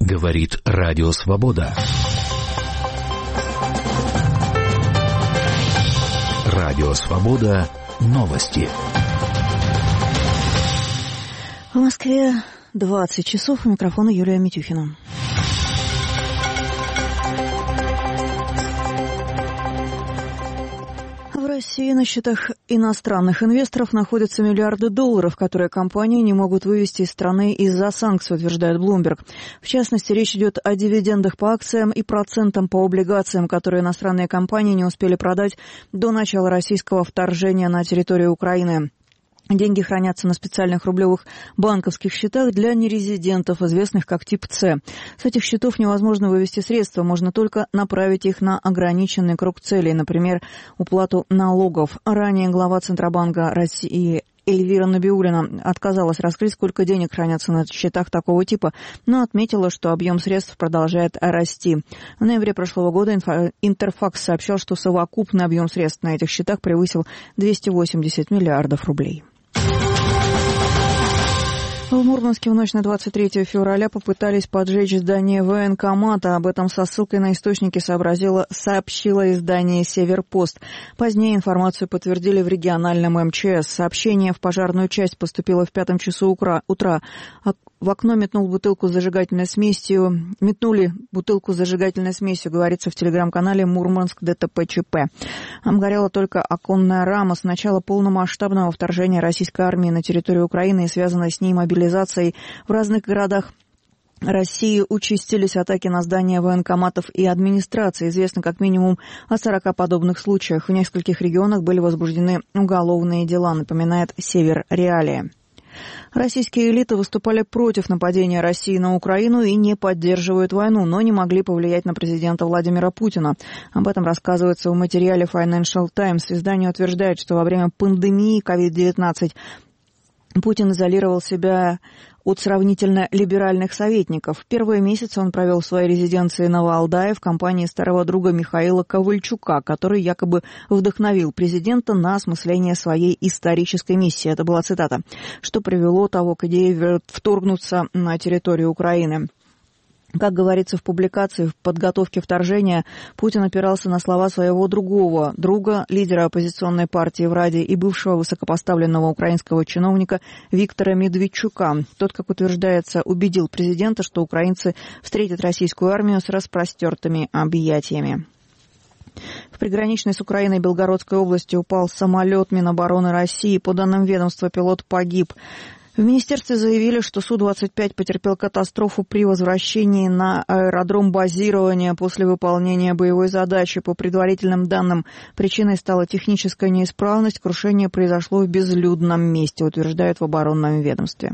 Говорит Радио Свобода. Радио Свобода. Новости. В Москве 20 часов. У микрофона Юлия Митюхина. В России на счетах иностранных инвесторов находятся миллиарды долларов, которые компании не могут вывести из страны из-за санкций, утверждает Bloomberg. В частности, речь идет о дивидендах по акциям и процентам по облигациям, которые иностранные компании не успели продать до начала российского вторжения на территорию Украины. Деньги хранятся на специальных рублевых банковских счетах для нерезидентов, известных как тип С. С этих счетов невозможно вывести средства, можно только направить их на ограниченный круг целей, например, уплату налогов. Ранее глава Центробанка России Эльвира Набиуллина отказалась раскрыть, сколько денег хранятся на счетах такого типа, но отметила, что объем средств продолжает расти. В ноябре прошлого года Интерфакс сообщал, что совокупный объем средств на этих счетах превысил 280 миллиардов рублей. В Мурманске в ночь на 23 февраля попытались поджечь здание военкомата. Об этом со ссылкой на источники сообщило издание «Северпост». Позднее информацию подтвердили в региональном МЧС. Сообщение в пожарную часть поступило в 5 часу утра. В окно метнули бутылку с зажигательной смесью, говорится в телеграм-канале «Мурманск ДТП ЧП». Горела только оконная рама. С начала полномасштабного вторжения российской армии на территорию Украины и связанной с ней мобилизацией в разных городах России участились атаки на здания военкоматов и администрации. Известно как минимум о 40 подобных случаях. В нескольких регионах были возбуждены уголовные дела, напоминает Север Реалия. Российские элиты выступали против нападения России на Украину и не поддерживают войну, но не могли повлиять на президента Владимира Путина. Об этом рассказывается в материале Financial Times. Издание утверждает, что во время пандемии COVID-19 Путин изолировал себя от сравнительно либеральных советников. Первые месяцы он провел в своей резиденции на Валдае в компании старого друга Михаила Ковальчука, который якобы вдохновил президента на осмысление своей исторической миссии. Это была цитата, что привело того к идее вторгнуться на территорию Украины. Как говорится в публикации, в подготовке вторжения Путин опирался на слова своего другого друга, лидера оппозиционной партии в Раде и бывшего высокопоставленного украинского чиновника Виктора Медведчука. Тот, как утверждается, убедил президента, что украинцы встретят российскую армию с распростертыми объятиями. В приграничной с Украиной Белгородской области упал самолет Минобороны России. По данным ведомства, пилот погиб. В министерстве заявили, что Су-25 потерпел катастрофу при возвращении на аэродром базирования после выполнения боевой задачи. По предварительным данным, причиной стала техническая неисправность. Крушение произошло в безлюдном месте, утверждают в оборонном ведомстве.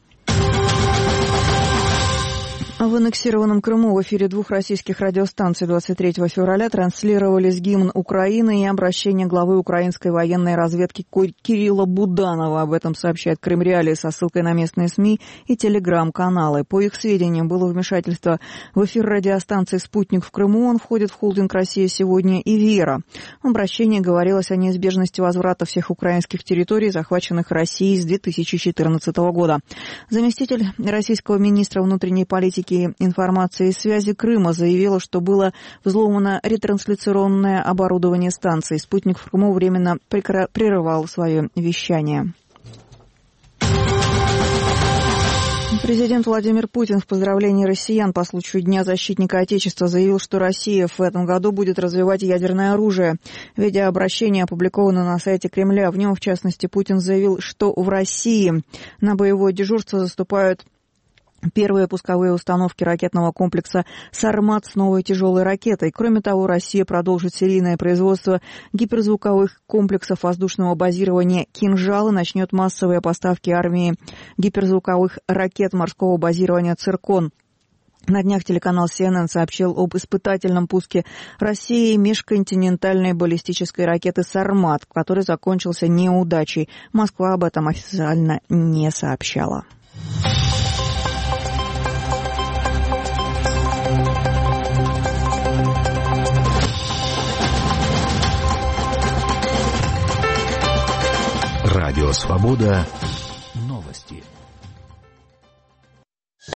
В аннексированном Крыму в эфире 2 российских радиостанций 23 февраля транслировались гимн Украины и обращение главы украинской военной разведки Кирилла Буданова. Об этом сообщает Крым Реалии со ссылкой на местные СМИ и телеграм-каналы. По их сведениям, было вмешательство в эфир радиостанции «Спутник» в Крыму. Он входит в холдинг «Россия сегодня» и «Вера». В обращении говорилось о неизбежности возврата всех украинских территорий, захваченных Россией с 2014 года. Заместитель российского министра внутренней политики информации и связи Крыма заявила, что было взломано ретрансляционное оборудование станции. «Спутник» в Крыму временно прерывал свое вещание. Президент Владимир Путин в поздравлении россиян по случаю Дня защитника Отечества заявил, что Россия в этом году будет развивать ядерное оружие. Видеообращение опубликовано на сайте Кремля. В нем, в частности, Путин заявил, что в России на боевое дежурство заступают первые пусковые установки ракетного комплекса «Сармат» с новой тяжелой ракетой. Кроме того, Россия продолжит серийное производство гиперзвуковых комплексов воздушного базирования «Кинжал» и начнет массовые поставки армии гиперзвуковых ракет морского базирования «Циркон». На днях телеканал CNN сообщил об испытательном пуске России межконтинентальной баллистической ракеты «Сармат», который закончился неудачей. Москва об этом официально не сообщала. Радио «Свобода»